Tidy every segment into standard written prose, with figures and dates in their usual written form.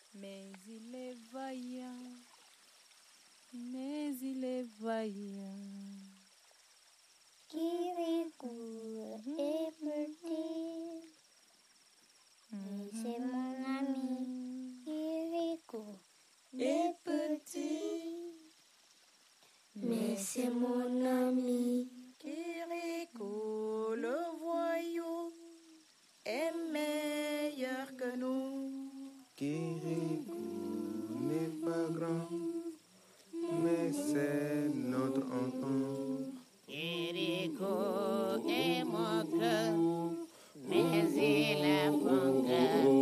mais il est vaillant, mais il est vaillant. Kirikou est petit, mais c'est mon ami. Kirikou est petit, mais c'est mon ami. Kirikou, le voyou, est meilleur que nous. Kirikou n'est pas grand, mais c'est notre enfant. Kirikou est moqueur, mais il a bon cœur.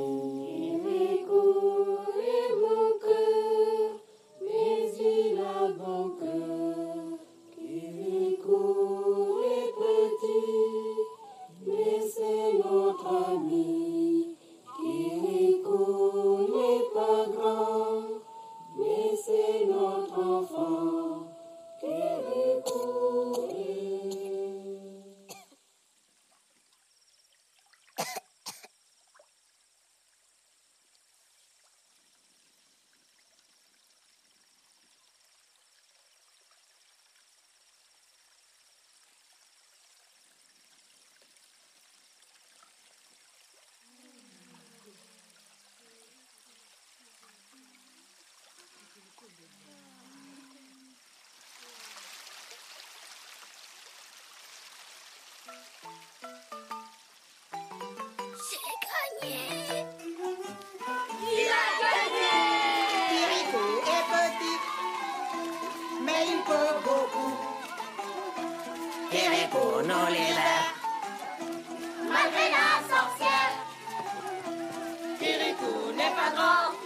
Kirikou est moqueur, mais il a bon cœur. Kirikou est petit, mais c'est notre ami. Kirikou n'est pas grand, mais c'est notre enfant. Kirikou est... J'ai gagné! Il a gagné! Kirikou est petit, mais il peut beaucoup. Kirikou nous libère. Malgré la sorcière, Kirikou n'est pas grand,